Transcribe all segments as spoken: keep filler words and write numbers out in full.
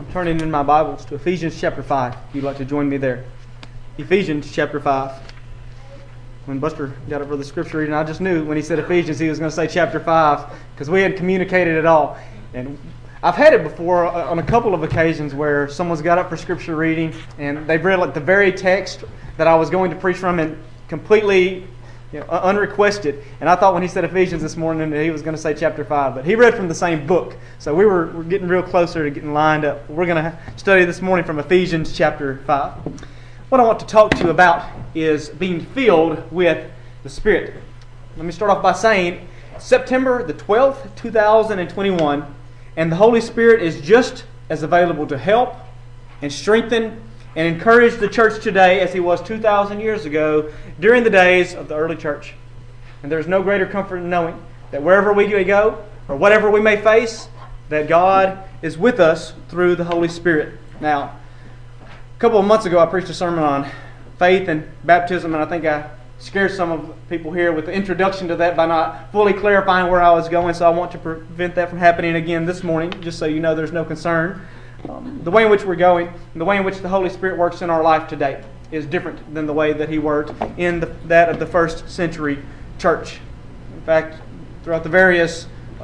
turning in my Bibles to Ephesians chapter five. If you'd like to join me there. Ephesians chapter five. When Buster got up for the scripture reading, I just knew when he said Ephesians, he was going to say chapter five, because we hadn't communicated at all. And I've had it before on a couple of occasions where someone's got up for scripture reading, and they've read like the very text that I was going to preach from, and completely you know, unrequested. And I thought when he said Ephesians this morning that he was going to say chapter five, but he read from the same book. So we were, we're getting real closer to getting lined up. We're going to study this morning from Ephesians chapter five. What I want to talk to you about is being filled with the Spirit. Let me start off by saying September the twelfth, two thousand twenty-one, and the Holy Spirit is just as available to help and strengthen and encourage the church today as He was two thousand years ago during the days of the early church. And there's no greater comfort in knowing that wherever we go or whatever we may face, that God is with us through the Holy Spirit. Now, a couple of months ago I preached a sermon on faith and baptism, and I think I scared some of people here with the introduction to that by not fully clarifying where I was going, so I want to prevent that from happening again this morning, just so you know there's no concern. Um, the way in which we're going, and the way in which the Holy Spirit works in our life today is different than the way that He worked in the, that of the first century church. In fact, throughout the various uh,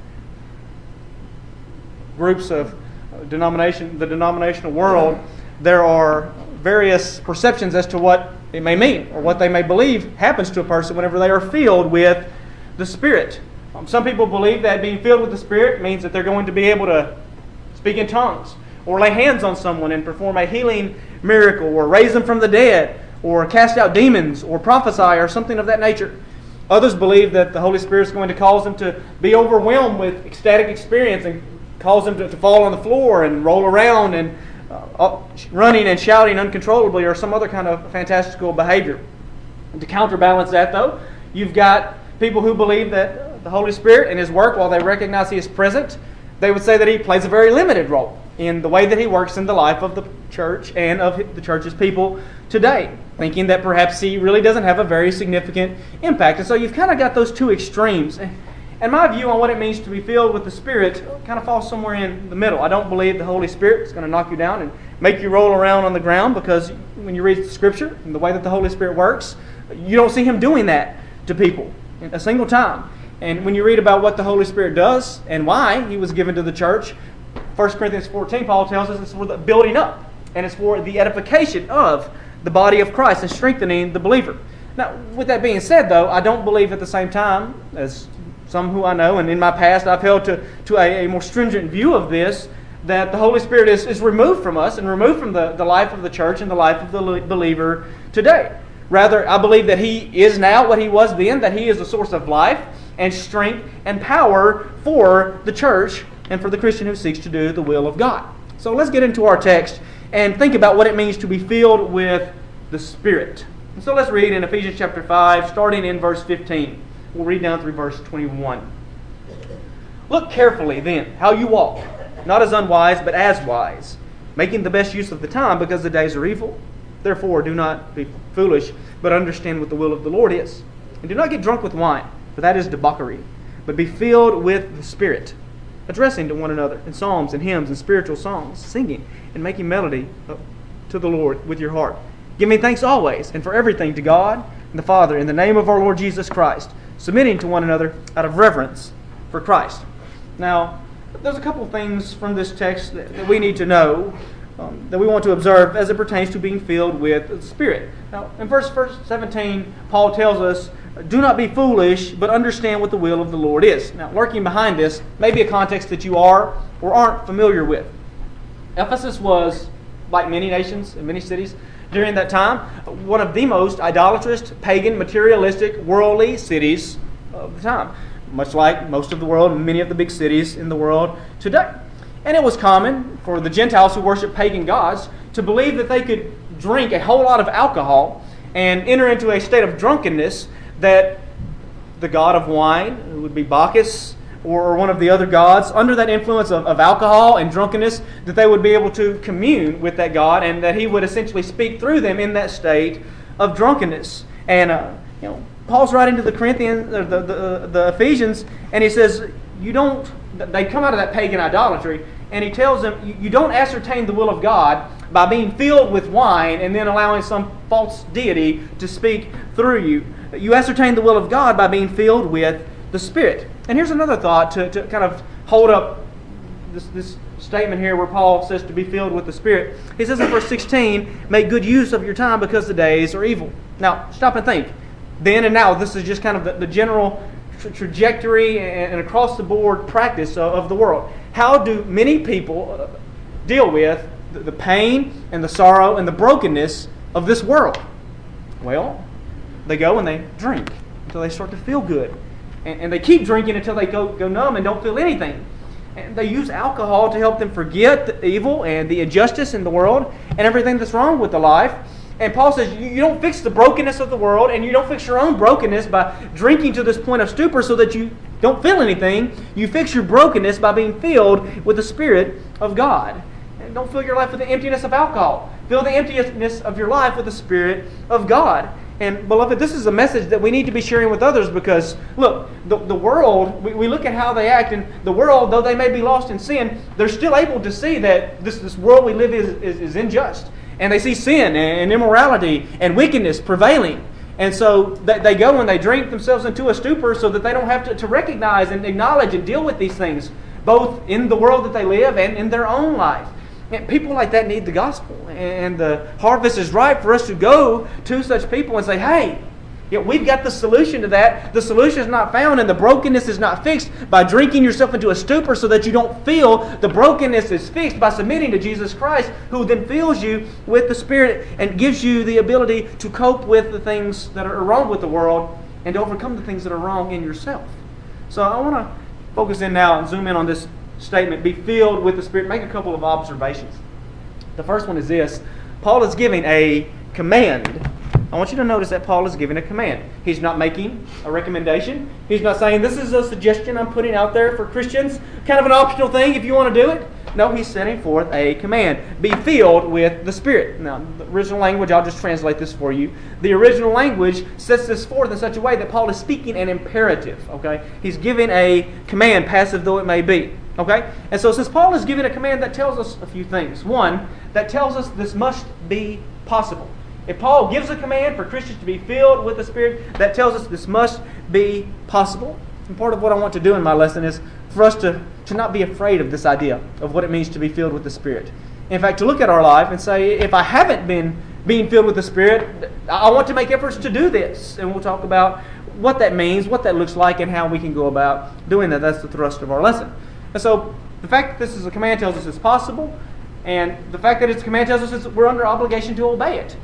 groups of uh, denomination, the denominational world, there are various perceptions as to what it may mean or what they may believe happens to a person whenever they are filled with the Spirit. Um, some people believe that being filled with the Spirit means that they're going to be able to speak in tongues, or lay hands on someone and perform a healing miracle, or raise them from the dead, or cast out demons, or prophesy, or something of that nature. Others believe that the Holy Spirit is going to cause them to be overwhelmed with ecstatic experience and cause them to, to fall on the floor and roll around and uh, running and shouting uncontrollably, or some other kind of fantastical behavior. And to counterbalance that, though, you've got people who believe that the Holy Spirit and His work, while they recognize He is present, they would say that He plays a very limited role in the way that He works in the life of the church and of the church's people today, thinking that perhaps He really doesn't have a very significant impact. And so you've kind of got those two extremes. And my view on what it means to be filled with the Spirit kind of falls somewhere in the middle. I don't believe the Holy Spirit is going to knock you down and make you roll around on the ground, because when you read the Scripture and the way that the Holy Spirit works, you don't see Him doing that to people a single time. And when you read about what the Holy Spirit does and why He was given to the church, First Corinthians fourteen, Paul tells us it's for the building up, and it's for the edification of the body of Christ and strengthening the believer. Now, with that being said, though, I don't believe at the same time, as some who I know, and in my past I've held to, to a, a more stringent view of this, that the Holy Spirit is, is removed from us and removed from the, the life of the church and the life of the believer today. Rather, I believe that He is now what He was then, that He is the source of life and strength and power for the church and for the Christian who seeks to do the will of God. So let's get into our text and think about what it means to be filled with the Spirit. And so let's read in Ephesians chapter five, starting in verse fifteen. We'll read down through verse twenty-one. Look carefully then how you walk, not as unwise, but as wise, making the best use of the time, because the days are evil. Therefore do not be foolish, but understand what the will of the Lord is. And do not get drunk with wine, for that is debauchery, but be filled with the Spirit, addressing to one another in psalms and hymns and spiritual songs, singing and making melody to the Lord with your heart, giving thanks always and for everything to God and the Father in the name of our Lord Jesus Christ, submitting to one another out of reverence for Christ. Now, there's a couple of things from this text that, that we need to know, um, that we want to observe as it pertains to being filled with the Spirit. Now, in verse seventeen, Paul tells us, do not be foolish, but understand what the will of the Lord is. Now, lurking behind this may be a context that you are or aren't familiar with. Ephesus was, like many nations and many cities during that time, one of the most idolatrous, pagan, materialistic, worldly cities of the time, much like most of the world and many of the big cities in the world today. And it was common for the Gentiles who worship pagan gods to believe that they could drink a whole lot of alcohol and enter into a state of drunkenness that the god of wine, who would be Bacchus, or one of the other gods, under that influence of, of alcohol and drunkenness, that they would be able to commune with that god, and that He would essentially speak through them in that state of drunkenness. And uh, you know, Paul's writing to the Corinthians, or the, the the Ephesians, and he says, "You don't." They come out of that pagan idolatry, And he tells them, you, you don't ascertain the will of God by being filled with wine and then allowing some false deity to speak through you. You ascertain the will of God by being filled with the Spirit. And here's another thought to, to kind of hold up this, this statement here where Paul says to be filled with the Spirit. He says in verse sixteen, make good use of your time because the days are evil. Now, stop and think. Then and now, this is just kind of the, the general tra- trajectory and, and across-the-board practice of, of the world. How do many people deal with the, the pain and the sorrow and the brokenness of this world? Well, they go and they drink until they start to feel good. And, and they keep drinking until they go, go numb and don't feel anything. And they use alcohol to help them forget the evil and the injustice in the world and everything that's wrong with the life. And Paul says you, you don't fix the brokenness of the world and you don't fix your own brokenness by drinking to this point of stupor so that you don't feel anything. You fix your brokenness by being filled with the Spirit of God. And don't fill your life with the emptiness of alcohol. Fill the emptiness of your life with the Spirit of God. And beloved, this is a message that we need to be sharing with others because, look, the, the world, we, we look at how they act, and the world, though they may be lost in sin, they're still able to see that this, this world we live in is, is, is unjust. And they see sin and immorality and wickedness prevailing. And so they, they go and they drink themselves into a stupor so that they don't have to, to recognize and acknowledge and deal with these things, both in the world that they live and in their own life. And people like that need the gospel. And the harvest is ripe for us to go to such people and say, hey, yeah, we've got the solution to that. The solution is not found and the brokenness is not fixed by drinking yourself into a stupor so that you don't feel the brokenness is fixed by submitting to Jesus Christ, who then fills you with the Spirit and gives you the ability to cope with the things that are wrong with the world and to overcome the things that are wrong in yourself. So I want to focus in now and zoom in on this statement, be filled with the Spirit. Make a couple of observations. The first one is this. Paul is giving a command. I want you to notice that Paul is giving a command. He's not making a recommendation. He's not saying this is a suggestion I'm putting out there for Christians, kind of an optional thing if you want to do it. No, he's setting forth a command. Be filled with the Spirit. Now, the original language, I'll just translate this for you. The original language sets this forth in such a way that Paul is speaking an imperative. Okay, he's giving a command, passive though it may be. Okay? And so since Paul is giving a command, that tells us a few things. One, that tells us this must be possible. If Paul gives a command for Christians to be filled with the Spirit, that tells us this must be possible. And part of what I want to do in my lesson is for us to, to not be afraid of this idea of what it means to be filled with the Spirit. In fact, to look at our life and say, if I haven't been being filled with the Spirit, I want to make efforts to do this. And we'll talk about what that means, what that looks like, and how we can go about doing that. That's the thrust of our lesson. And so the fact that this is a command tells us it's possible, and the fact that it's a command tells us we're under obligation to obey it.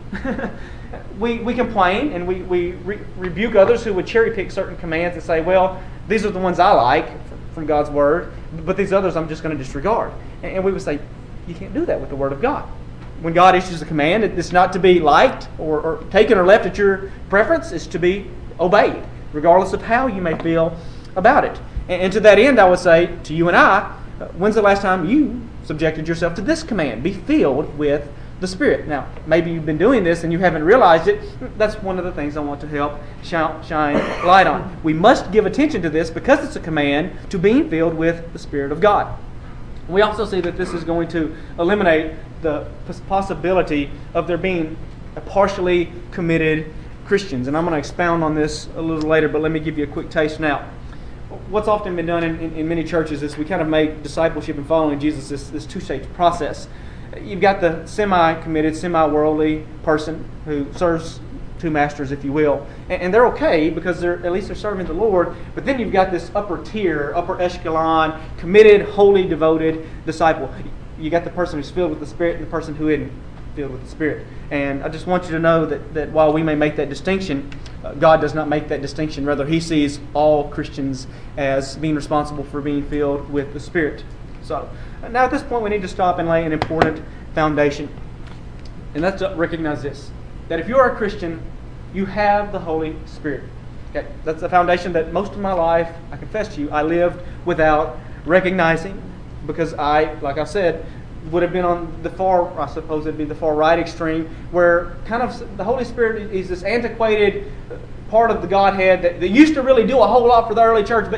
we we complain and we, we re- rebuke others who would cherry pick certain commands and say, well, these are the ones I like from God's Word, but these others I'm just going to disregard. And, and we would say, you can't do that with the Word of God. When God issues a command, it's not to be liked or, or taken or left at your preference. It's to be obeyed, regardless of how you may feel about it. And to that end, I would say to you and I, when's the last time you subjected yourself to this command? Be filled with the Spirit. Now, maybe you've been doing this and you haven't realized it. That's one of the things I want to help shine, shine light on. We must give attention to this because it's a command to being filled with the Spirit of God. We also see that this is going to eliminate the possibility of there being a partially committed Christians. And I'm going to expound on this a little later, but let me give you a quick taste now. What's often been done in, in, in many churches is we kind of make discipleship and following Jesus this, this two-stage process. You've got the semi-committed, semi-worldly person who serves two masters, if you will. And, and they're okay because they're at least they're serving the Lord. But then you've got this upper tier, upper echelon, committed, wholly devoted disciple. You got the person who's filled with the Spirit and the person who isn't filled with the Spirit. And I just want you to know that, that while we may make that distinction, uh, God does not make that distinction. Rather, He sees all Christians as being responsible for being filled with the Spirit. So, now at this point we need to stop and lay an important foundation. And that's to recognize this. That if you are a Christian, you have the Holy Spirit. Okay? That's the foundation that most of my life, I confess to you, I lived without recognizing. Because I, like I said, would have been on the far, I suppose it'd be the far right extreme, where kind of the Holy Spirit is this antiquated part of the Godhead that, that used to really do a whole lot for the early church, but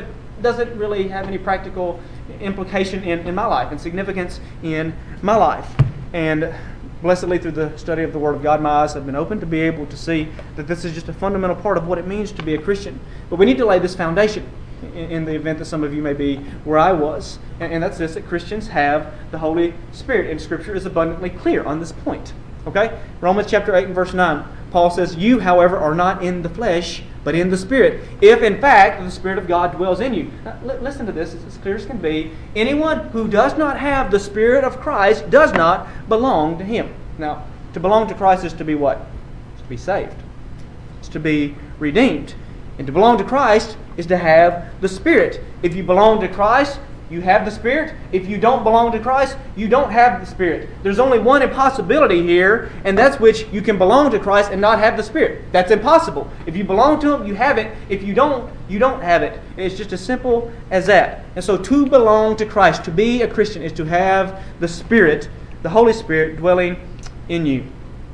doesn't really have any practical implication in, in my life and significance in my life. And blessedly, through the study of the Word of God, my eyes have been opened to be able to see that this is just a fundamental part of what it means to be a Christian. But we need to lay this foundation in, in the event that some of you may be where I was. And, and that's this, that Christians have the Holy Spirit. And Scripture is abundantly clear on this point. Okay? Romans chapter eight and verse nine. Paul says, "You, however, are not in the flesh, but in the Spirit, if in fact the Spirit of God dwells in you." Now, li- listen to this, it's as clear as can be. Anyone who does not have the Spirit of Christ does not belong to Him. Now, to belong to Christ is to be what? It's to be saved. It's to be redeemed. And to belong to Christ is to have the Spirit. If you belong to Christ, you have the Spirit. If you don't belong to Christ, you don't have the Spirit. There's only one impossibility here, and that's which you can belong to Christ and not have the Spirit. That's impossible. If you belong to Him, you have it. If you don't, you don't have it. It's just as simple as that. And so to belong to Christ, to be a Christian, is to have the Spirit, the Holy Spirit, dwelling in you.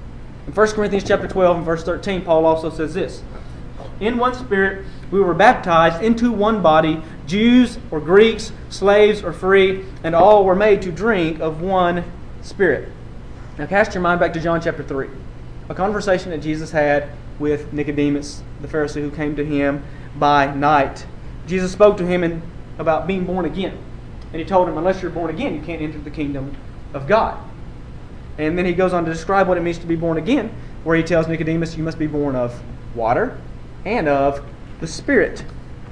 In First Corinthians chapter twelve and verse thirteen, Paul also says this, "In one Spirit we were baptized into one body, Jews or Greeks, slaves or free, and all were made to drink of one Spirit." Now cast your mind back to John chapter three. A conversation that Jesus had with Nicodemus, the Pharisee who came to Him by night. Jesus spoke to him in, about being born again. And He told him, unless you're born again, you can't enter the kingdom of God. And then He goes on to describe what it means to be born again, where He tells Nicodemus, you must be born of water and of the Spirit.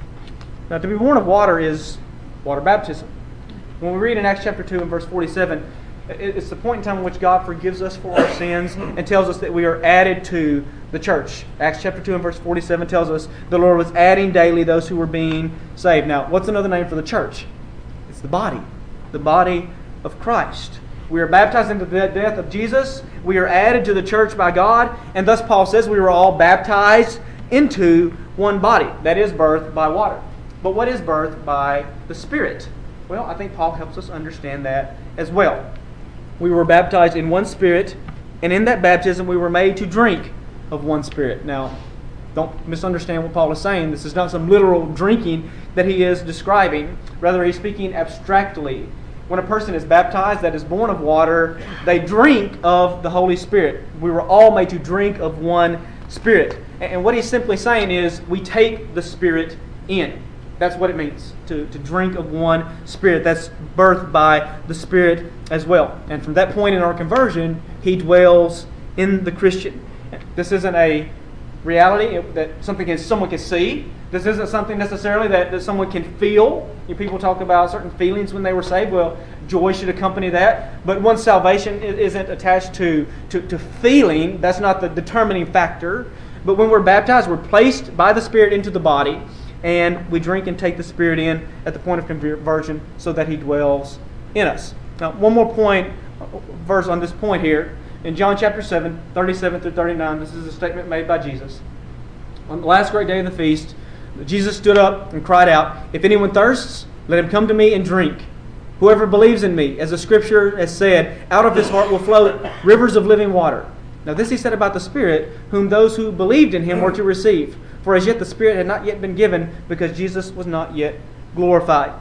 Now, to be born of water is water baptism. When we read in Acts chapter two and verse forty-seven, it's the point in time in which God forgives us for our sins and tells us that we are added to the church. Acts chapter two and verse forty-seven tells us the Lord was adding daily those who were being saved. Now, what's another name for the church? It's the body. The body of Christ. We are baptized into the death of Jesus. We are added to the church by God. And thus Paul says we were all baptized into one body. That is birth by water. But what is birth by the Spirit? Well, I think Paul helps us understand that as well. We were baptized in one Spirit, and in that baptism we were made to drink of one Spirit. Now, don't misunderstand what Paul is saying. This is not some literal drinking that he is describing. Rather, he's speaking abstractly. When a person is baptized, that is born of water, they drink of the Holy Spirit. We were all made to drink of one Spirit. And what he's simply saying is we take the Spirit in. That's what it means, to, to drink of one Spirit. That's birthed by the Spirit as well. And from that point in our conversion, He dwells in the Christian. This isn't a reality that something can, someone can see. This isn't something necessarily that, that someone can feel. You know, people talk about certain feelings when they were saved. Well, joy should accompany that. But one's salvation isn't attached to, to, to feeling. That's not the determining factor. But when we're baptized, we're placed by the Spirit into the body, and we drink and take the Spirit in at the point of conversion so that He dwells in us. Now, one more point, verse on this point here. In John chapter seven, thirty-seven through thirty-nine, this is a statement made by Jesus. On the last great day of the feast, Jesus stood up and cried out, "If anyone thirsts, let him come to me and drink. Whoever believes in me, as the Scripture has said, out of his heart will flow rivers of living water." Now this He said about the Spirit, whom those who believed in Him were to receive. For as yet the Spirit had not yet been given, because Jesus was not yet glorified.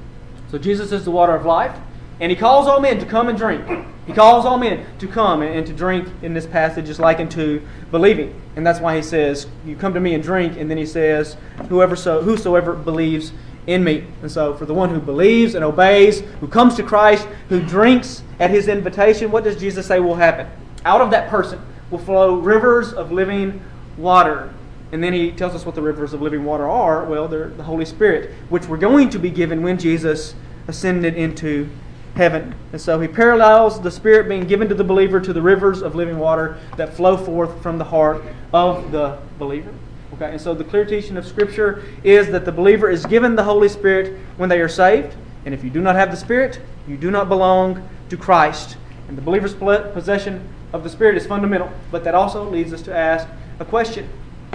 So Jesus is the water of life, and He calls all men to come and drink. He calls all men to come and to drink. In this passage is likened to believing. And that's why He says, you come to me and drink, and then He says, whoever so whosoever believes in me. And so for the one who believes and obeys, who comes to Christ, who drinks at His invitation, what does Jesus say will happen? Out of that person will flow rivers of living water. And then He tells us what the rivers of living water are. Well, they're the Holy Spirit, which we're going to be given when Jesus ascended into heaven. And so He parallels the Spirit being given to the believer to the rivers of living water that flow forth from the heart of the believer. Okay, and so the clear teaching of Scripture is that the believer is given the Holy Spirit when they are saved. And if you do not have the Spirit, you do not belong to Christ. And the believer's possession of the Spirit is fundamental. But that also leads us to ask a question.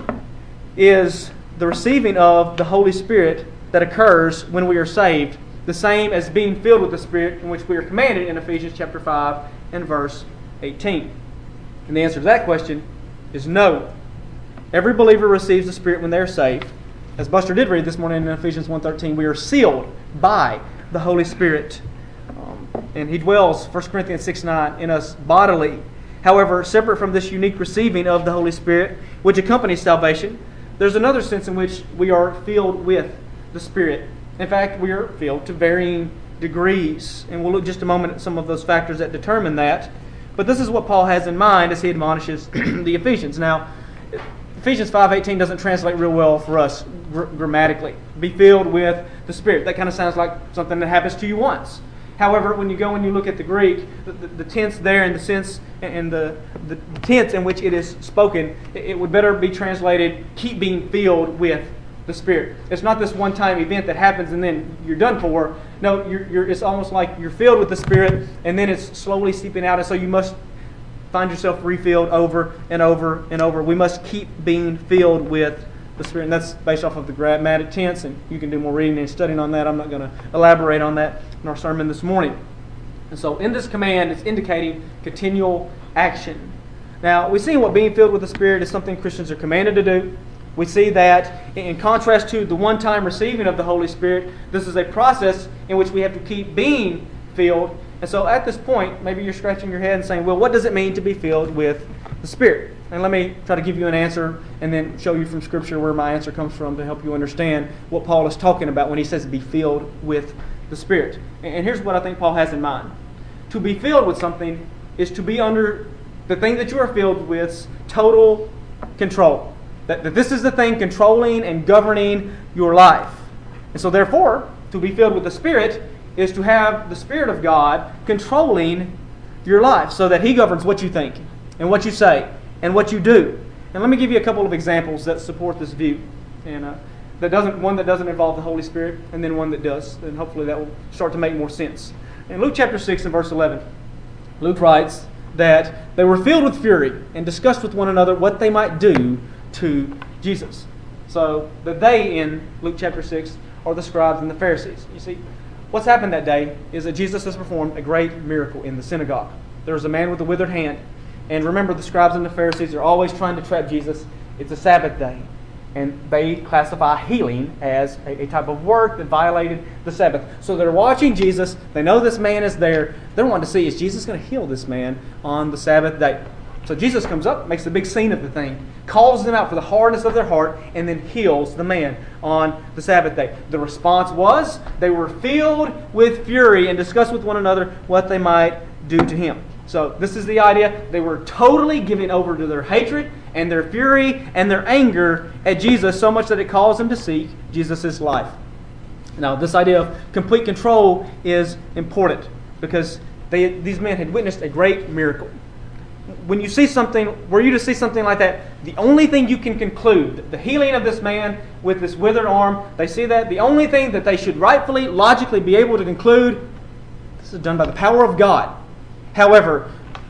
Is the receiving of the Holy Spirit that occurs when we are saved the same as being filled with the Spirit in which we are commanded in Ephesians chapter five and verse eighteen? And the answer to that question is no. Every believer receives the Spirit when they are saved, as Buster did read this morning in Ephesians one thirteen, we are sealed by the Holy Spirit. Um, and He dwells, First Corinthians six nine, in us bodily. However, separate from this unique receiving of the Holy Spirit, which accompanies salvation, there's another sense in which we are filled with the Spirit. In fact, we are filled to varying degrees. And we'll look just a moment at some of those factors that determine that. But this is what Paul has in mind as he admonishes the Ephesians. Now, Ephesians five eighteen doesn't translate real well for us gr- grammatically. Be filled with the Spirit. That kind of sounds like something that happens to you once. However, when you go and you look at the Greek, the, the, the tense there and the sense and the, the tense in which it is spoken, it, it would better be translated, keep being filled with the Spirit. It's not this one-time event that happens and then you're done for. No, you're, you're, it's almost like you're filled with the Spirit and then it's slowly seeping out, and so you must find yourself refilled over and over and over. We must keep being filled with the Spirit. And that's based off of the grammatic tense, and you can do more reading and studying on that. I'm not going to elaborate on that in our sermon this morning. And so in this command, it's indicating continual action. Now, we see what being filled with the Spirit is something Christians are commanded to do. We see that in contrast to the one-time receiving of the Holy Spirit, this is a process in which we have to keep being filled. And so at this point, maybe you're scratching your head and saying, well, what does it mean to be filled with the Spirit? And let me try to give you an answer and then show you from Scripture where my answer comes from to help you understand what Paul is talking about when he says be filled with the Spirit. And here's what I think Paul has in mind. To be filled with something is to be under the thing that you are filled with's total control. That, that this is the thing controlling and governing your life. And so therefore, to be filled with the Spirit is to have the Spirit of God controlling your life so that He governs what you think and what you say and what you do. And let me give you a couple of examples that support this view. And uh, that doesn't one that doesn't involve the Holy Spirit, and then one that does. And hopefully that will start to make more sense. In Luke chapter six and verse eleven, Luke writes that they were filled with fury and discussed with one another what they might do to Jesus. So the they in Luke chapter six are the scribes and the Pharisees. You see, what's happened that day is that Jesus has performed a great miracle in the synagogue. There was a man with a withered hand. And remember, the scribes and the Pharisees are always trying to trap Jesus. It's a Sabbath day. And they classify healing as a, a type of work that violated the Sabbath. So they're watching Jesus. They know this man is there. They're wanting to see, is Jesus going to heal this man on the Sabbath day? So Jesus comes up, makes a big scene of the thing, calls them out for the hardness of their heart, and then heals the man on the Sabbath day. The response was they were filled with fury and discussed with one another what they might do to him. So this is the idea. They were totally giving over to their hatred and their fury and their anger at Jesus, so much that it caused them to seek Jesus' life. Now, this idea of complete control is important because they, these men had witnessed a great miracle. When you see something, were you to see something like that, the only thing you can conclude, the healing of this man with this withered arm, they see that, the only thing that they should rightfully, logically be able to conclude, this is done by the power of God. However,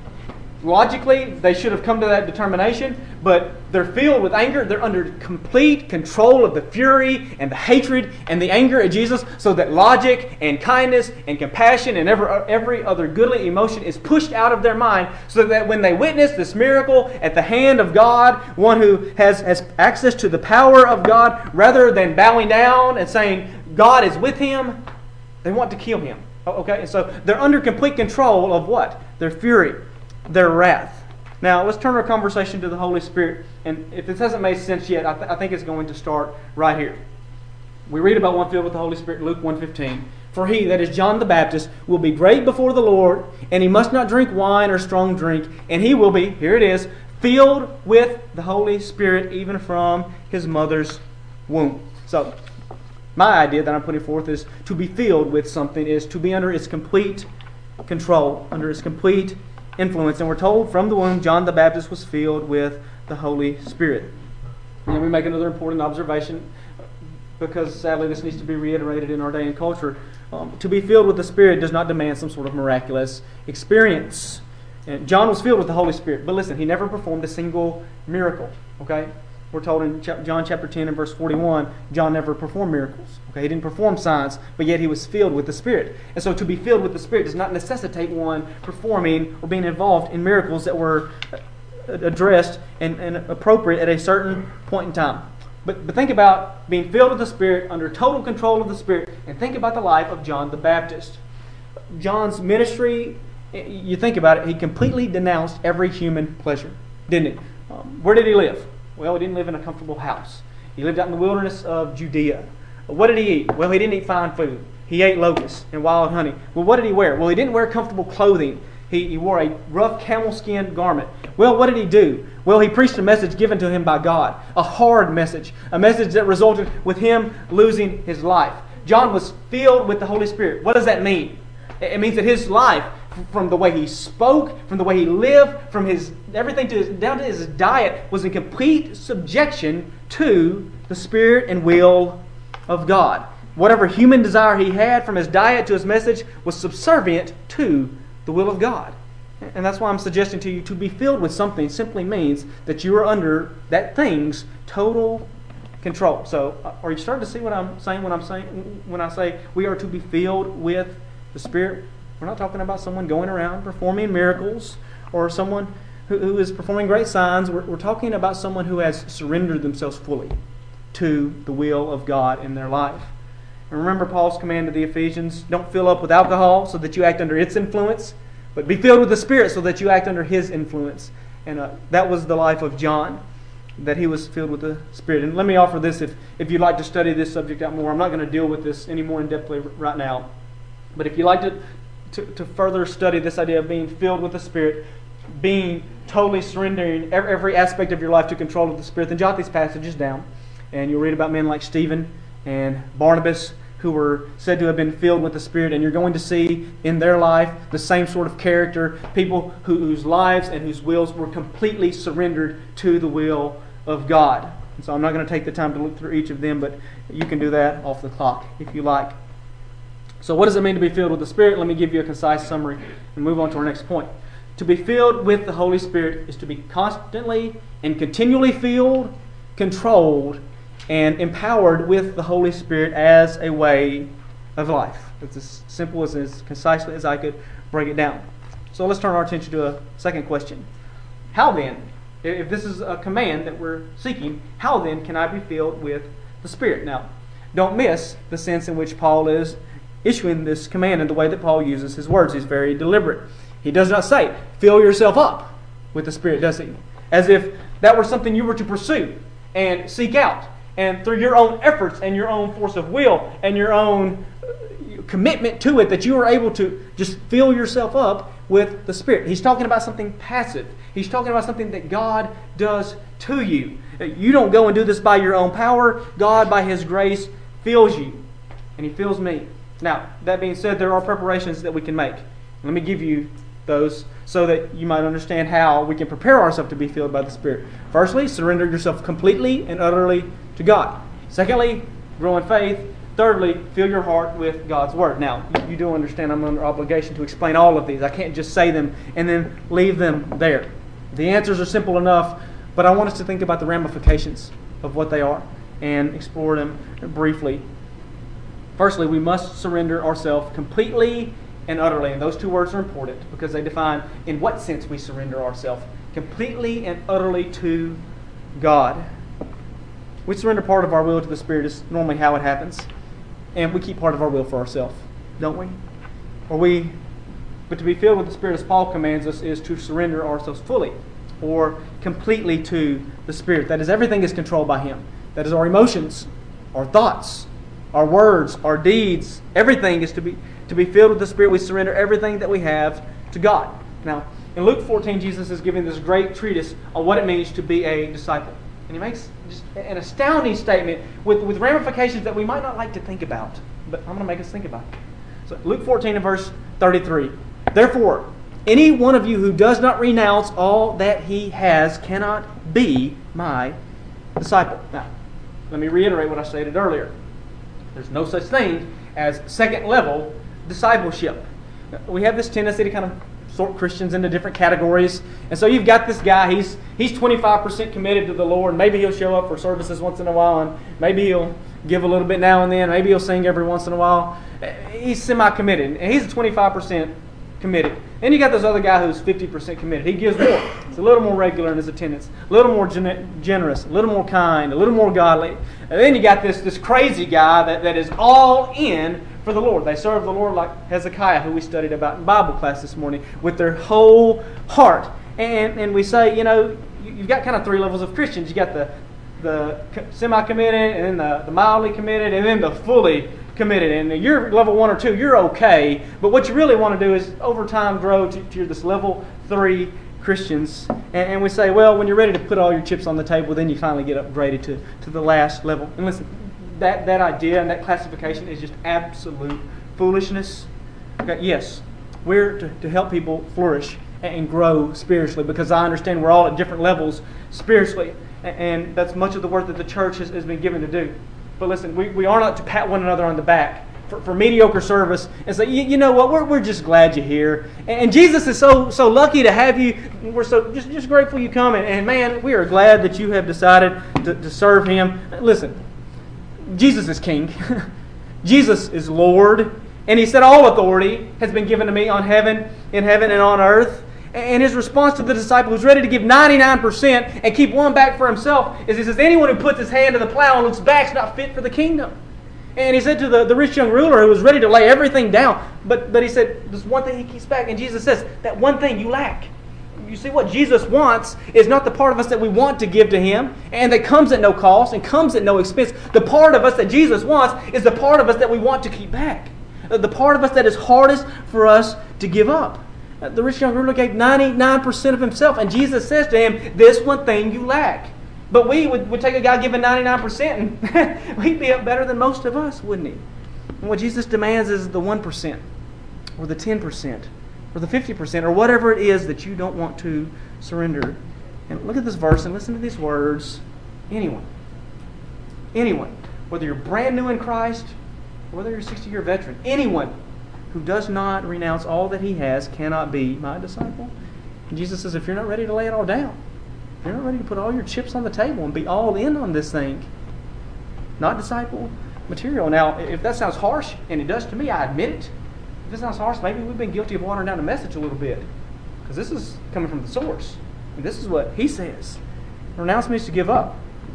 logically, they should have come to that determination, but they're filled with anger. They're under complete control of the fury and the hatred and the anger at Jesus, so that logic and kindness and compassion and every, every other goodly emotion is pushed out of their mind, so that when they witness this miracle at the hand of God, one who has, has access to the power of God, rather than bowing down and saying God is with him, they want to kill him. Okay, and so they're under complete control of what? Their fury, their wrath. Now, let's turn our conversation to the Holy Spirit. And if this hasn't made sense yet, I, th- I think it's going to start right here. We read about one filled with the Holy Spirit in Luke one fifteen. For he, that is John the Baptist, will be great before the Lord, and he must not drink wine or strong drink, and he will be, here it is, filled with the Holy Spirit even from his mother's womb. So, my idea that I'm putting forth is to be filled with something is to be under its complete control, under its complete influence. And we're told from the womb, John the Baptist was filled with the Holy Spirit. And we make another important observation, because sadly this needs to be reiterated in our day and culture. Um, to be filled with the Spirit does not demand some sort of miraculous experience. And John was filled with the Holy Spirit, but listen, he never performed a single miracle. Okay? We're told in John chapter ten and verse forty-one, John never performed miracles. Okay, he didn't perform signs, but yet he was filled with the Spirit. And so to be filled with the Spirit does not necessitate one performing or being involved in miracles that were addressed and, and appropriate at a certain point in time. But, but think about being filled with the Spirit, under total control of the Spirit, and think about the life of John the Baptist. John's ministry, you think about it, he completely denounced every human pleasure, didn't he? Um, where did he live? Well, he didn't live in a comfortable house. He lived out in the wilderness of Judea. What did he eat? Well, he didn't eat fine food. He ate locusts and wild honey. Well, what did he wear? Well, he didn't wear comfortable clothing. He, he wore a rough camel skin garment. Well, what did he do? Well, he preached a message given to him by God. A hard message. A message that resulted with him losing his life. John was filled with the Holy Spirit. What does that mean? It means that his life, from the way he spoke, from the way he lived, from his everything to his, down to his diet, was in complete subjection to the Spirit and will of God. Whatever human desire he had, from his diet to his message, was subservient to the will of God. And that's why I'm suggesting to you, to be filled with something simply means that you are under that thing's total control. So, are you starting to see what I'm saying when I'm saying when I say we are to be filled with the Spirit? We're not talking about someone going around performing miracles or someone who, who is performing great signs. We're, we're talking about someone who has surrendered themselves fully to the will of God in their life. And remember Paul's command to the Ephesians, don't fill up with alcohol so that you act under its influence, but be filled with the Spirit so that you act under His influence. And uh, that was the life of John, that he was filled with the Spirit. And let me offer this, if, if you'd like to study this subject out more. I'm not going to deal with this any more in-depthly right now. But if you'd like to, to, to further study this idea of being filled with the Spirit, being totally surrendering every, every aspect of your life to control of the Spirit, then jot these passages down. And you'll read about men like Stephen and Barnabas, who were said to have been filled with the Spirit, and you're going to see in their life the same sort of character, people who, whose lives and whose wills were completely surrendered to the will of God. And so I'm not going to take the time to look through each of them, but you can do that off the clock if you like. So what does it mean to be filled with the Spirit? Let me give you a concise summary and move on to our next point. To be filled with the Holy Spirit is to be constantly and continually filled, controlled, and empowered with the Holy Spirit as a way of life. It's as simple as as concisely as I could break it down. So let's turn our attention to a second question. How then, if this is a command that we're seeking, how then can I be filled with the Spirit? Now, don't miss the sense in which Paul is issuing this command and the way that Paul uses his words. He's very deliberate. He does not say, fill yourself up with the Spirit, does he? As if that were something you were to pursue and seek out. And through your own efforts and your own force of will and your own commitment to it, that you are able to just fill yourself up with the Spirit. He's talking about something passive. He's talking about something that God does to you. You don't go and do this by your own power. God, by His grace, fills you. And He fills me. Now, that being said, there are preparations that we can make. Let me give you those so that you might understand how we can prepare ourselves to be filled by the Spirit. Firstly, surrender yourself completely and utterly to God. Secondly, grow in faith. Thirdly, fill your heart with God's Word. Now, you do understand I'm under obligation to explain all of these. I can't just say them and then leave them there. The answers are simple enough, but I want us to think about the ramifications of what they are and explore them briefly. Firstly, we must surrender ourselves completely and utterly. And those two words are important because they define in what sense we surrender ourselves completely and utterly to God. We surrender part of our will to the Spirit is normally how it happens. And we keep part of our will for ourselves, don't we? Or we, but to be filled with the Spirit, as Paul commands us, is to surrender ourselves fully or completely to the Spirit. That is, everything is controlled by Him. That is, our emotions, our thoughts, our words, our deeds, everything is to be to be filled with the Spirit. We surrender everything that we have to God. Now, in Luke fourteen, Jesus is giving this great treatise on what it means to be a disciple. And He makes just an astounding statement with, with ramifications that we might not like to think about. But I'm going to make us think about it. So Luke fourteen and verse thirty-three. Therefore, any one of you who does not renounce all that he has cannot be my disciple. Now, let me reiterate what I stated earlier. There's no such thing as second level discipleship. We have this tendency to kind of sort Christians into different categories. And so you've got this guy, he's he's twenty-five percent committed to the Lord. Maybe he'll show up for services once in a while, and maybe he'll give a little bit now and then. Maybe he'll sing every once in a while. He's semi-committed, and he's a twenty-five percent committed. Then you got this other guy who's fifty percent committed. He gives more. He's a little more regular in his attendance, a little more gen- generous, a little more kind, a little more godly. And then you got this, this crazy guy that, that is all in for the Lord. They serve the Lord like Hezekiah, who we studied about in Bible class this morning, with their whole heart. And, and we say, you know, you've got kind of three levels of Christians. You got the, the semi-committed, and then the, the mildly committed, and then the fully committed. And you're level one or two, you're okay. But what you really want to do is over time grow to, to this level three Christians. And, and we say, well, when you're ready to put all your chips on the table, then you finally get upgraded to, to the last level. And listen, that, that idea and that classification is just absolute foolishness. Okay, yes, we're to, to help people flourish and grow spiritually, because I understand we're all at different levels spiritually. And that's much of the work that the church has, has been given to do. But listen, we, we are not to pat one another on the back for, for mediocre service and say, you, you know what, we're, we're just glad you're here. And, and Jesus is so so lucky to have you. We're so just, just grateful you come. And, and man, we are glad that you have decided to, to serve Him. Listen, Jesus is King. Jesus is Lord. And He said, all authority has been given to me on heaven, in heaven and on earth. And His response to the disciple who's ready to give ninety-nine percent and keep one back for himself is He says, anyone who puts his hand to the plow and looks back is not fit for the kingdom. And He said to the, the rich young ruler who was ready to lay everything down, but, but He said, there's one thing he keeps back. And Jesus says, that one thing you lack. You see, what Jesus wants is not the part of us that we want to give to Him and that comes at no cost and comes at no expense. The part of us that Jesus wants is the part of us that we want to keep back. The part of us that is hardest for us to give up. The rich young ruler gave ninety-nine percent of himself, and Jesus says to him, this one thing you lack. But we would, would take a guy giving ninety-nine percent and he'd be up better than most of us, wouldn't he? And what Jesus demands is the one percent or the ten percent or the fifty percent or whatever it is that you don't want to surrender. And look at this verse and listen to these words. Anyone, anyone, whether you're brand new in Christ or whether you're a sixty-year veteran, anyone who does not renounce all that he has cannot be my disciple. And Jesus says, if you're not ready to lay it all down, if you're not ready to put all your chips on the table and be all in on this thing, not disciple material. Now, if that sounds harsh, and it does to me, I admit it. If it sounds harsh, maybe we've been guilty of watering down the message a little bit. Because this is coming from the source. And this is what He says. Renounce means to give up.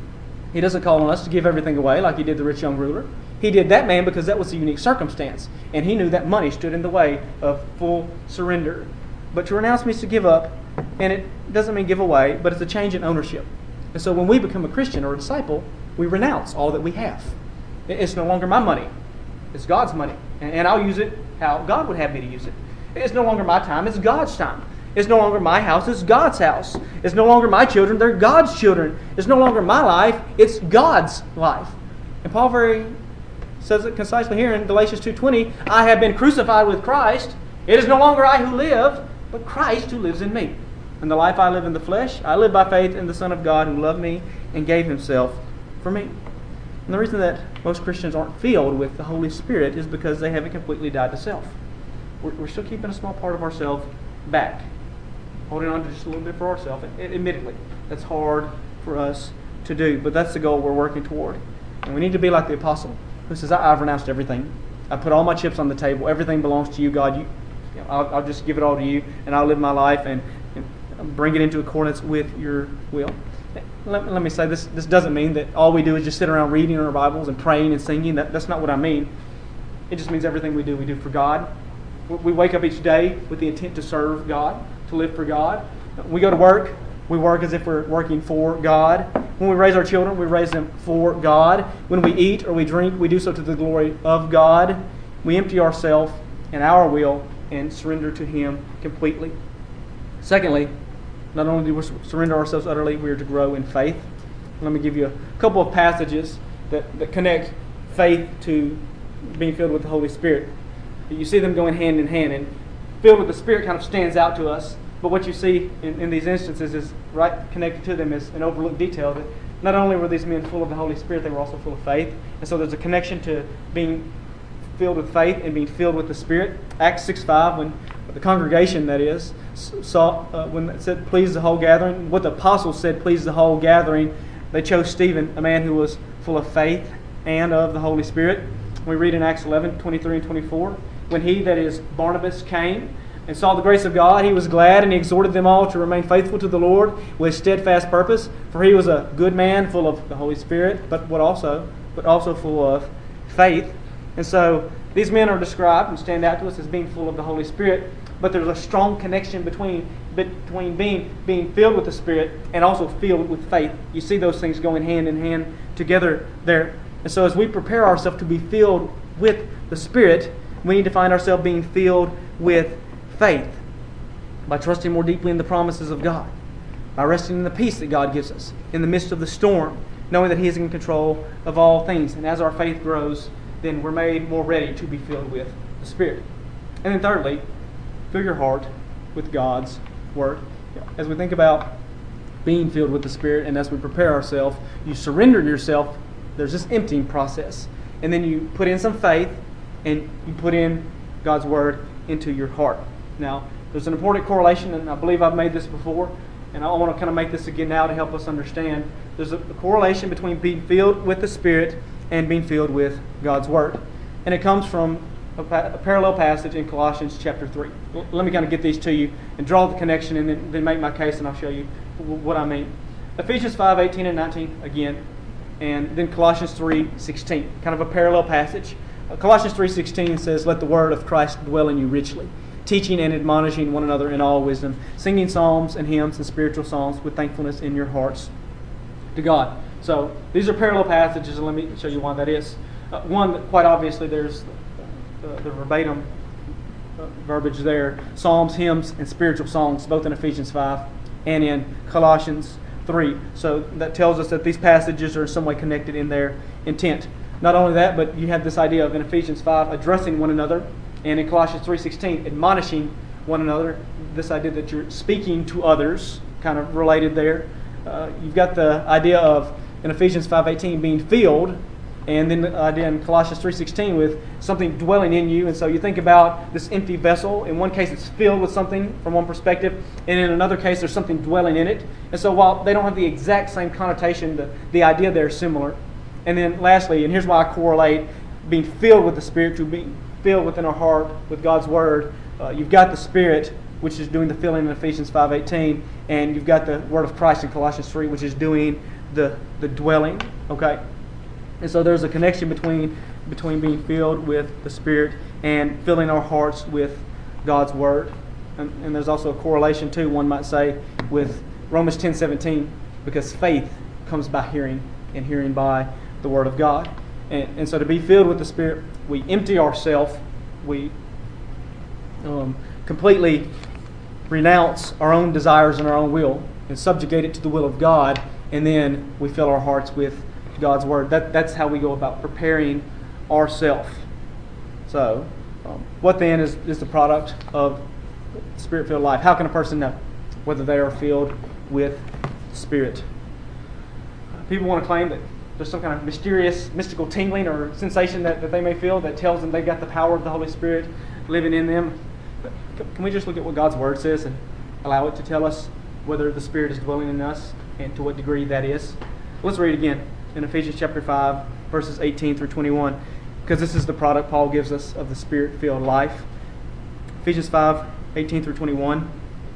He doesn't call on us to give everything away like He did the rich young ruler. He did that man because that was a unique circumstance. And he knew that money stood in the way of full surrender. But to renounce means to give up. And it doesn't mean give away, but it's a change in ownership. And so when we become a Christian or a disciple, we renounce all that we have. It's no longer my money. It's God's money. And I'll use it how God would have me to use it. It's no longer my time. It's God's time. It's no longer my house. It's God's house. It's no longer my children. They're God's children. It's no longer my life. It's God's life. And Paul very says it concisely here in Galatians two twenty, I have been crucified with Christ. It is no longer I who live, but Christ who lives in me. And the life I live in the flesh, I live by faith in the Son of God who loved me and gave Himself for me. And the reason that most Christians aren't filled with the Holy Spirit is because they haven't completely died to self. We're, we're still keeping a small part of ourselves back, holding on to just a little bit for ourselves. Admittedly, that's hard for us to do, but that's the goal we're working toward. And we need to be like the apostle who says, I've renounced everything. I put all my chips on the table. Everything belongs to you, God. You, you know, I'll, I'll just give it all to you, and I'll live my life and, and bring it into accordance with your will. Let, let me say, this This doesn't mean that all we do is just sit around reading our Bibles and praying and singing. That, that's not what I mean. It just means everything we do, we do for God. We wake up each day with the intent to serve God, to live for God. We go to work. We work as if we're working for God. When we raise our children, we raise them for God. When we eat or we drink, we do so to the glory of God. We empty ourselves and our will and surrender to Him completely. Secondly, not only do we surrender ourselves utterly, we are to grow in faith. Let me give you a couple of passages that, that connect faith to being filled with the Holy Spirit. You see them going hand in hand, and filled with the Spirit kind of stands out to us. But what you see in, in these instances is right connected to them is an overlooked detail that not only were these men full of the Holy Spirit, they were also full of faith. And so there's a connection to being filled with faith and being filled with the Spirit. Acts six five, when the congregation, that is, saw uh, when it said please the whole gathering, what the apostles said please the whole gathering, they chose Stephen, a man who was full of faith and of the Holy Spirit. We read in Acts eleven twenty-three and twenty-four, when he, that is Barnabas, came, and saw the grace of God, he was glad, and he exhorted them all to remain faithful to the Lord with steadfast purpose. For he was a good man, full of the Holy Spirit, but what also, but also full of faith. And so these men are described and stand out to us as being full of the Holy Spirit. But there's a strong connection between between being being filled with the Spirit and also filled with faith. You see those things going hand in hand together there. And so as we prepare ourselves to be filled with the Spirit, we need to find ourselves being filled with faith by trusting more deeply in the promises of God, by resting in the peace that God gives us in the midst of the storm, knowing that He is in control of all things. And as our faith grows, then we're made more ready to be filled with the Spirit. And then thirdly, fill your heart with God's Word. As we think about being filled with the Spirit and as we prepare ourselves, you surrender yourself. There's this emptying process. And then you put in some faith and you put in God's Word into your heart. Now, there's an important correlation, and I believe I've made this before, and I want to kind of make this again now to help us understand. There's a correlation between being filled with the Spirit and being filled with God's Word. And it comes from a, pa- a parallel passage in Colossians chapter three. L- let me kind of get these to you and draw the connection and then, then make my case, and I'll show you w- what I mean. Ephesians five, eighteen and nineteen again, and then Colossians three, sixteen. Kind of a parallel passage. Uh, Colossians three, sixteen says, "Let the word of Christ dwell in you richly, teaching and admonishing one another in all wisdom, singing psalms and hymns and spiritual songs with thankfulness in your hearts to God." So these are parallel passages, and let me show you why that is. Uh, one, quite obviously, there's the, the verbatim uh, verbiage there. Psalms, hymns, and spiritual songs, both in Ephesians five and in Colossians three. So that tells us that these passages are in some way connected in their intent. Not only that, but you have this idea of in Ephesians five addressing one another, and in Colossians three sixteen admonishing one another. This idea that you're speaking to others, kind of related there. Uh, you've got the idea of in Ephesians five eighteen being filled, and then the idea in Colossians three sixteen with something dwelling in you. And so you think about this empty vessel. In one case it's filled with something from one perspective, and in another case there's something dwelling in it. And so while they don't have the exact same connotation, the, the idea there is similar. And then lastly, and here's why I correlate being filled with the Spirit to being filled within our heart with God's Word. Uh, you've got the Spirit, which is doing the filling in Ephesians five eighteen, and you've got the Word of Christ in Colossians three, which is doing the, the dwelling. Okay? And so there's a connection between between being filled with the Spirit and filling our hearts with God's Word. And, and there's also a correlation too, one might say, with Romans ten seventeen, because faith comes by hearing, and hearing by the Word of God. And, and so to be filled with the Spirit, we empty ourselves, we um, completely renounce our own desires and our own will and subjugate it to the will of God, and then we fill our hearts with God's Word. That, that's how we go about preparing ourselves. So, um, what then is, is the product of Spirit-filled life? How can a person know whether they are filled with Spirit? People want to claim that there's some kind of mysterious, mystical tingling or sensation that, that they may feel that tells them they've got the power of the Holy Spirit living in them. But can we just look at what God's Word says and allow it to tell us whether the Spirit is dwelling in us and to what degree that is? Let's read again in Ephesians chapter five, verses eighteen through twenty-one, because this is the product Paul gives us of the Spirit-filled life. Ephesians five, eighteen through twenty-one.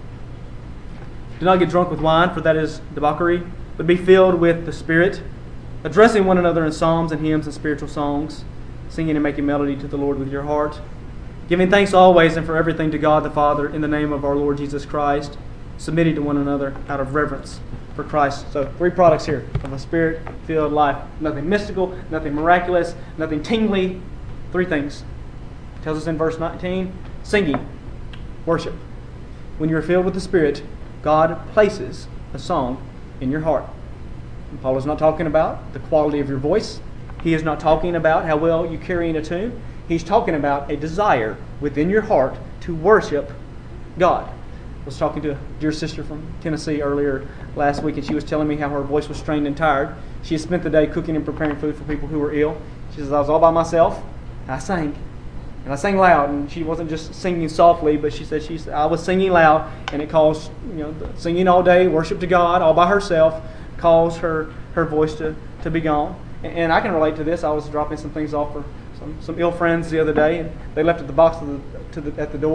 "Do not get drunk with wine, for that is debauchery, but be filled with the Spirit, addressing one another in psalms and hymns and spiritual songs, singing and making melody to the Lord with your heart, giving thanks always and for everything to God the Father in the name of our Lord Jesus Christ, submitting to one another out of reverence for Christ." So three products here of a Spirit-filled life. Nothing mystical, nothing miraculous, nothing tingly. Three things. It tells us in verse nineteen, singing, worship. When you're filled with the Spirit, God places a song in your heart. And Paul is not talking about the quality of your voice. He is not talking about how well you carry in a tune. He's talking about a desire within your heart to worship God. I was talking to a dear sister from Tennessee earlier last week, and she was telling me how her voice was strained and tired. She had spent the day cooking and preparing food for people who were ill. She says, "I was all by myself, and I sang. And I sang loud," and she wasn't just singing softly, but she said she I was singing loud, and it caused, you know, singing all day, worship to God, all by herself, caused her, her voice to, to be gone. And, and I can relate to this. I was dropping some things off for some, some ill friends the other day, and they left at the box of the, to the, at the door,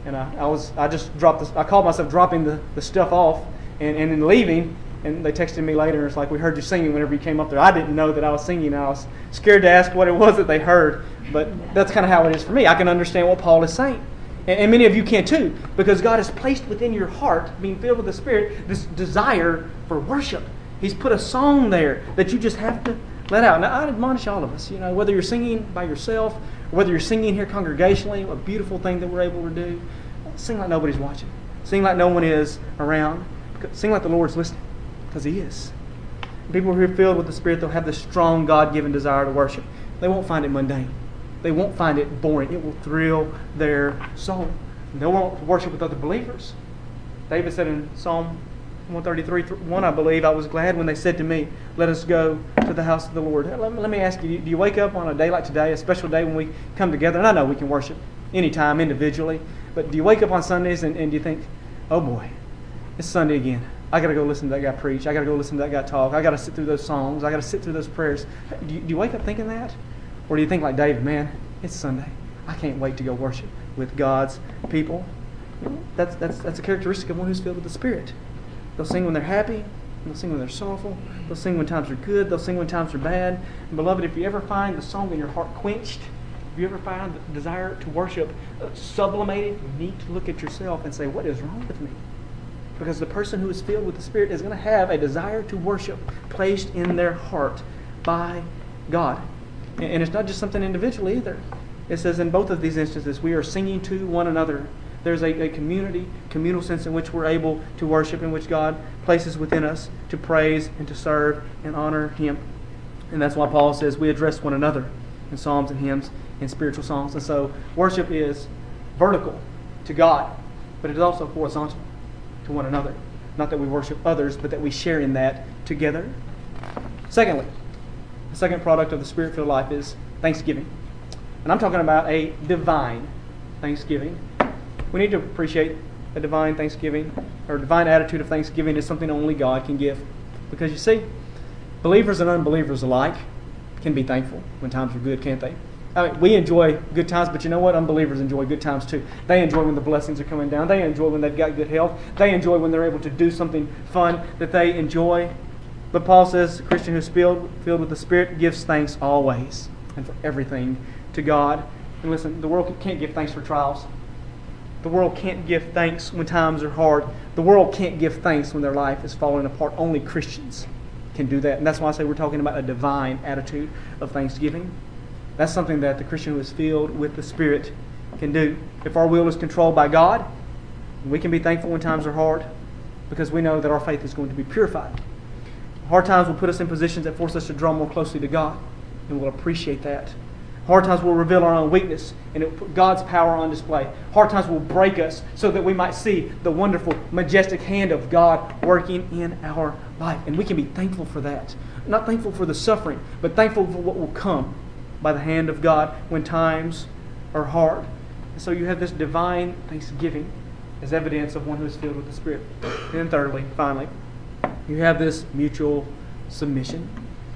And I, I was I just dropped this, I called myself dropping the, the stuff off and, and then leaving. And they texted me later, and it's like, we heard you singing whenever you came up there. I didn't know that I was singing. I was scared to ask what it was that they heard. But that's kind of how it is for me. I can understand what Paul is saying. And, and many of you can too, because God has placed within your heart, being filled with the Spirit, this desire for worship. He's put a song there that you just have to let out. Now, I admonish all of us, you know, whether you're singing by yourself, or whether you're singing here congregationally, a beautiful thing that we're able to do, sing like nobody's watching. Sing like no one is around. Sing like the Lord's listening. Because He is. People who are filled with the Spirit, they'll have this strong God-given desire to worship. They won't find it mundane. They won't find it boring. It will thrill their soul. And they'll want to worship with other believers. David said in Psalm one thirty-three, one, I believe, I was glad when they said to me, let us go to the house of the Lord. Let me, let me ask you, do you wake up on a day like today, a special day when we come together? And I know we can worship anytime individually, but do you wake up on Sundays and, and do you think, oh boy, it's Sunday again. I got to go listen to that guy preach. I got to go listen to that guy talk. I got to sit through those songs. I got to sit through those prayers. Do you, do you wake up thinking that? Or do you think like David, man, it's Sunday. I can't wait to go worship with God's people. You know, that's, that's, that's a characteristic of one who's filled with the Spirit. They'll sing when they're happy. They'll sing when they're sorrowful. They'll sing when times are good. They'll sing when times are bad. And beloved, if you ever find the song in your heart quenched, if you ever find the desire to worship sublimated, you need to look at yourself and say, what is wrong with me? Because the person who is filled with the Spirit is going to have a desire to worship placed in their heart by God. And it's not just something individual either. It says in both of these instances, we are singing to one another. There's a, a community, communal sense in which we're able to worship, in which God places within us to praise and to serve and honor Him. And that's why Paul says we address one another in psalms and hymns and spiritual songs. And so worship is vertical to God, but it is also horizontal to one another. Not that we worship others, but that we share in that together. Secondly, the second product of the Spirit-filled life is thanksgiving. And I'm talking about a divine thanksgiving. We need to appreciate a divine thanksgiving, or a divine attitude of thanksgiving is something only God can give. Because you see, believers and unbelievers alike can be thankful when times are good, can't they? I mean, we enjoy good times, but you know what? Unbelievers enjoy good times too. They enjoy when the blessings are coming down. They enjoy when they've got good health. They enjoy when they're able to do something fun that they enjoy. But Paul says the Christian who's filled, filled with the Spirit gives thanks always and for everything to God. And listen, the world can't give thanks for trials. The world can't give thanks when times are hard. The world can't give thanks when their life is falling apart. Only Christians can do that. And that's why I say we're talking about a divine attitude of thanksgiving. That's something that the Christian who is filled with the Spirit can do. If our will is controlled by God, we can be thankful when times are hard because we know that our faith is going to be purified. Hard times will put us in positions that force us to draw more closely to God, and we'll appreciate that. Hard times will reveal our own weakness, and it will put God's power on display. Hard times will break us so that we might see the wonderful, majestic hand of God working in our life. And we can be thankful for that. Not thankful for the suffering, but thankful for what will come by the hand of God when times are hard. And so you have this divine thanksgiving as evidence of one who is filled with the Spirit. And then thirdly, finally, you have this mutual submission.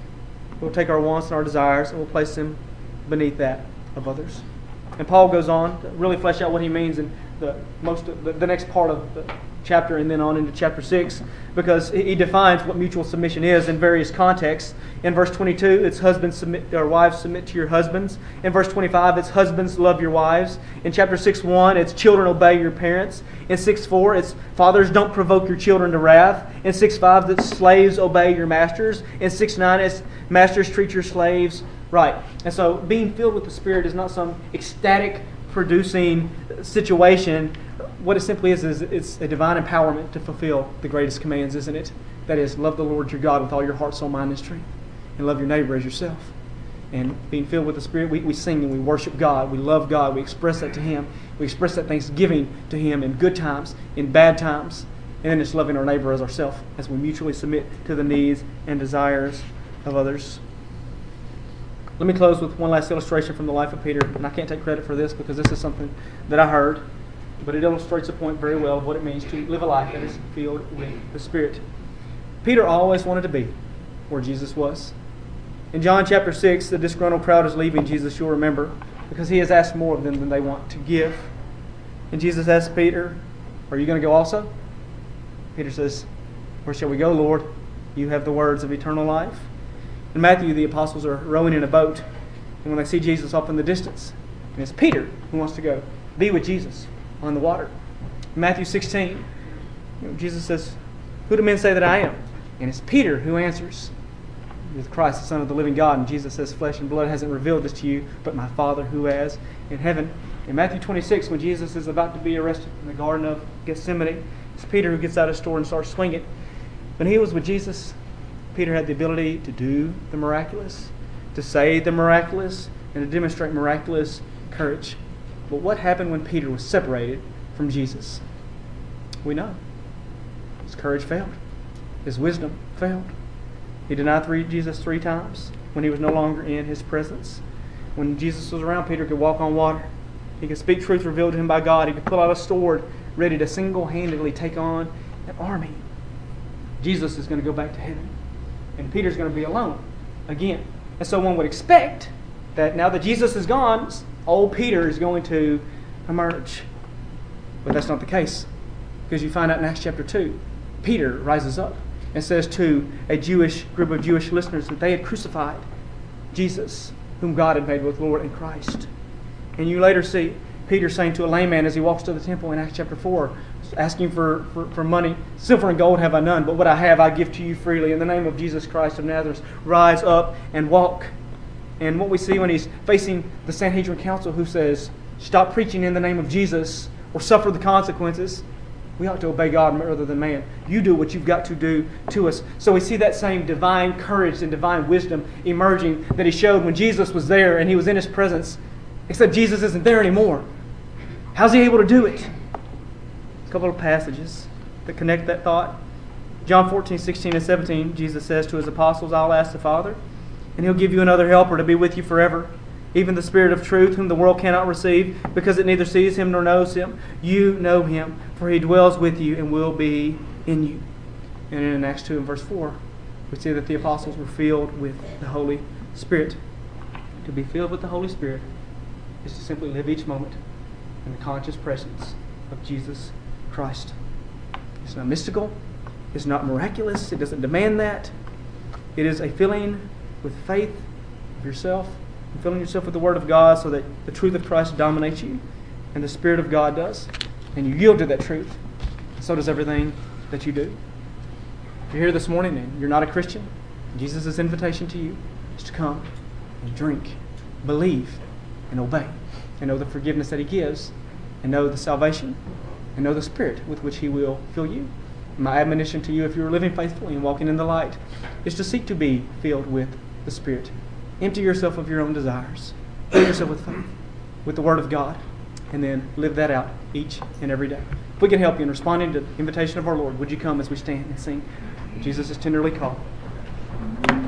We'll take our wants and our desires and we'll place them beneath that of others. And Paul goes on to really flesh out what he means in the most of the, the next part of the chapter and then on into chapter six, because he defines what mutual submission is in various contexts. In verse twenty-two, it's husbands submit, or wives submit to your husbands. In verse twenty-five, it's husbands love your wives. In chapter six one, it's children obey your parents. In six four, it's fathers don't provoke your children to wrath. In six five, it's slaves obey your masters. In six nine, it's masters treat your slaves right. And so being filled with the Spirit is not some ecstatic producing situation. What it simply is, is it's a divine empowerment to fulfill the greatest commands, isn't it? That is, love the Lord your God with all your heart, soul, mind, and strength. And love your neighbor as yourself. And being filled with the Spirit, we, we sing and we worship God. We love God. We express that to Him. We express that thanksgiving to Him in good times, in bad times. And then it's loving our neighbor as ourselves as we mutually submit to the needs and desires of others. Let me close with one last illustration from the life of Peter. And I can't take credit for this because this is something that I heard. But it illustrates a point very well of what it means to live a life that is filled with the Spirit. Peter always wanted to be where Jesus was. In John chapter six, the disgruntled crowd is leaving Jesus, you'll remember, because he has asked more of them than they want to give. And Jesus asks Peter, are you going to go also? Peter says, where shall we go, Lord? You have the words of eternal life. In Matthew, the apostles are rowing in a boat. And when they see Jesus off in the distance, and it's Peter who wants to go be with Jesus on the water. In Matthew sixteen, you know, Jesus says, who do men say that I am? And it's Peter who answers, with Christ, the Son of the living God. And Jesus says, flesh and blood hasn't revealed this to you, but my Father who has in heaven. In Matthew twenty-six, when Jesus is about to be arrested in the Garden of Gethsemane, it's Peter who gets out of his store and starts swinging. When he was with Jesus, Peter had the ability to do the miraculous, to say the miraculous, and to demonstrate miraculous courage. But what happened when Peter was separated from Jesus? We know. His courage failed. His wisdom failed. He denied three, Jesus three times when he was no longer in his presence. When Jesus was around, Peter could walk on water. He could speak truth revealed to him by God. He could pull out a sword ready to single-handedly take on an army. Jesus is going to go back to heaven. And Peter's going to be alone again. And so one would expect that now that Jesus is gone, old Peter is going to emerge. But that's not the case. Because you find out in Acts chapter two, Peter rises up and says to a Jewish group of Jewish listeners that they had crucified Jesus, whom God had made both Lord and Christ. And you later see Peter saying to a lame man as he walks to the temple in Acts chapter four, asking for, for, for money. Silver and gold have I none, but what I have I give to you freely. In the name of Jesus Christ of Nazareth, rise up and walk. And what we see when he's facing the Sanhedrin council who says, stop preaching in the name of Jesus or suffer the consequences. We ought to obey God rather than man. You do what you've got to do to us. So we see that same divine courage and divine wisdom emerging that he showed when Jesus was there and he was in his presence. Except Jesus isn't there anymore. How's he able to do it? A couple of passages that connect that thought. John fourteen, sixteen, and seventeen, Jesus says to his apostles, I'll ask the Father, and he'll give you another helper to be with you forever, even the Spirit of truth, whom the world cannot receive, because it neither sees him nor knows him. You know him, for he dwells with you and will be in you. And in Acts two and verse four, we see that the apostles were filled with the Holy Spirit. To be filled with the Holy Spirit is to simply live each moment in the conscious presence of Jesus Christ. It's not mystical. It's not miraculous. It doesn't demand that. It is a filling with faith of yourself, and filling yourself with the Word of God so that the truth of Christ dominates you and the Spirit of God does. And you yield to that truth. So does everything that you do. If you're here this morning and you're not a Christian, Jesus' invitation to you is to come and drink, believe, and obey. And know the forgiveness that he gives, and know the salvation, and know the Spirit with which he will fill you. My admonition to you, if you're living faithfully and walking in the light, is to seek to be filled with the Spirit. Empty yourself of your own desires. Fill yourself with faith, with the Word of God, and then live that out each and every day. If we can help you in responding to the invitation of our Lord, would you come as we stand and sing? Jesus is tenderly called.